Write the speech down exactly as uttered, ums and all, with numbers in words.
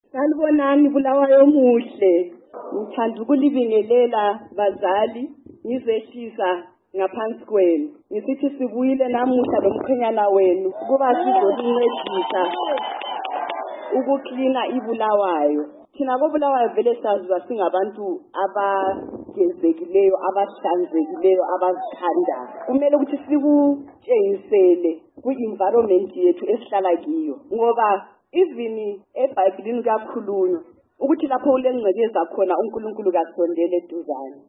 Sanibonani Bulawayo muhle. Ngithanda ukulibingelela bazali ngizehlisa ngaphansi kwenu. Ngisithi sibuyile namuhla lomkhwenyana wenu kuba sizolincedisa ukuklina iBulawayo. Thina koBulawayo vele saziwa singabantu abagezekileyo, abahlanzekileyo, abazithandayo. Kumele ukuthi sikutshengisele ku-environment yethu esihlala kiyo. Ngoba even eBhayibhelini kuyakhulunywa ukuthi lapho kulengcekeza khona uNkulunkulu kasondele eduzane.